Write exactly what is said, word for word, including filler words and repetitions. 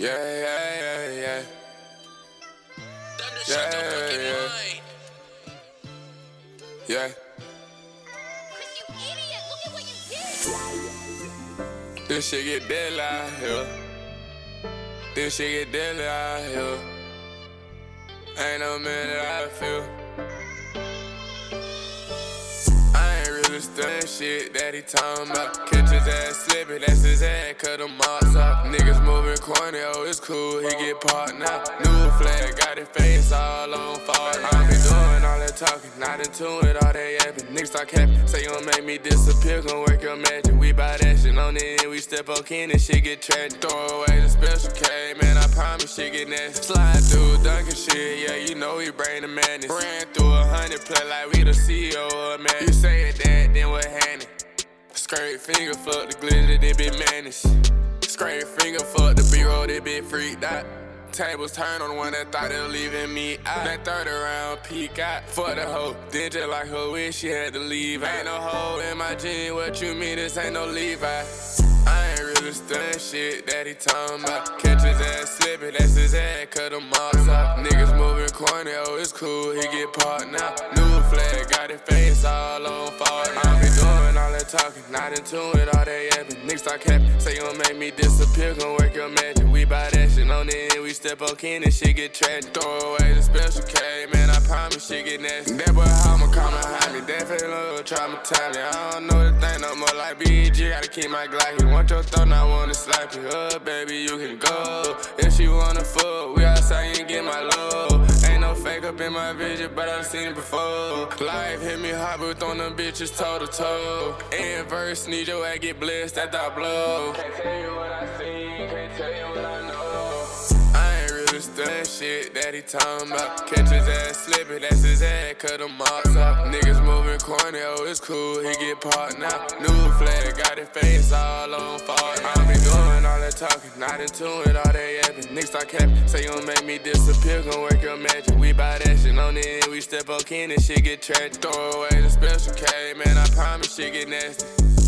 Yeah, yeah, yeah, yeah. Yeah, yeah, yeah. Yeah. Chris, you idiot! Look at what you did! This shit get deadly out here. This shit get deadly out here. Ain't no minute I feel. I ain't really studying shit that he talking about. Catch his ass slipping, that's his ass, cut him marks up. Niggas moving corny, oh it's cool, he get parked now. New flag, got his face all on fire. I be doing all that talking, not in tune with all that yapping. Niggas start capping, say you gon' make me disappear, gon' work your magic. We buy that shit on the end, we step on kin and shit get tragic. Throw away the special K, man, I promise shit get nasty. Slide through dunking shit, yeah, you know we bring the madness. Ran through a hundred play like we the C E O of man. You say that, then what happened? Scrape finger, fuck the glitter, they be managed. Scrape finger, fuck the B-roll, they be freaked out. Tables turn on the one that thought they were leaving me out. That third round peek out, fuck the hoe. Then just like her wish, she had to leave. Ain't no hoe in my jeans, what you mean this ain't no Levi? I ain't really studying shit that he talking about. Catch his ass slipping, that's his ass, cut him marks up. Niggas moving corny, oh it's cool, he get parked now. New flag, got his face all on fire. I be doing all that talking, not in tune with all that yapping. Niggas start capping, say you gon' make me disappear, gon' work your magic. We buy that shit on the end, we step on kin and shit get tragic. Throw away the special K, man, I promise shit get nasty. That boy I'ma come behind me, that feel a little traumatized me. I don't know the thing no more like B G, gotta keep my Glock. He want your thought, I wanna slap you up, baby, you can go. If she wanna fuck, we outside, you can get my love. Ain't no fake up in my vision, but I've seen it before. Life hit me hot, but on them bitches toe to toe. Inverse, need your ass get blessed at that blow. Can't tell you what I seen, can't tell you what I know. I ain't really studying shit that he talking about. Catch his ass slipping, that's his ass, cut him marks up. Niggas moving corny, oh it's cool, he get parked now. New flag, got his face all on fire. I be doing all that talking, not in tune with all that yapping. Niggas start capping, say you gon' make me disappear, gon' work your magic. We buy that shit on the end, we step on kin and shit get tragic. Throw away the special K, man, I promise shit get nasty.